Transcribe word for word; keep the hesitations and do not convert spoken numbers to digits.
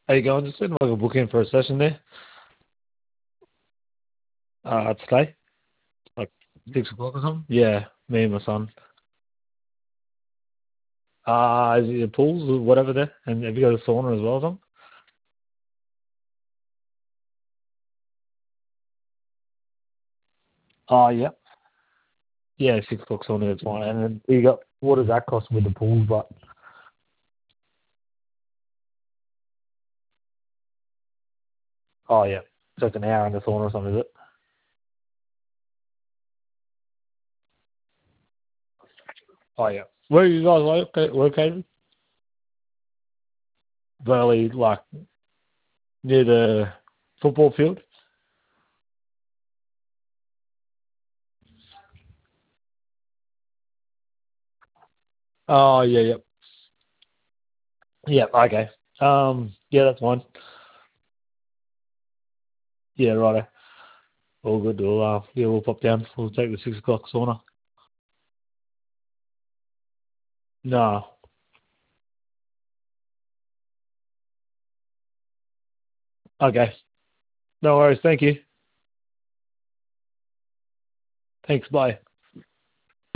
How you going? Just like a book in for a session there. Uh, today, like six o'clock or something. Yeah, me and my son. Uh, is it the pools or whatever there? And have you got a sauna as well or something? Oh, yeah. Yeah, six o'clock sauna, that's fine. And then you got, what does that cost with the pools? But, oh, yeah. So it's an hour in the sauna or something, is it? Oh, yeah. Where are you guys loca- located? Burley, like, near the football field? Oh, yeah, yeah. Yeah, okay. Um, yeah, that's fine. Yeah, righto. All good. We'll, uh, yeah, we'll pop down. We'll take the six o'clock sauna. No. Okay. No worries. Thank you. Thanks. Bye.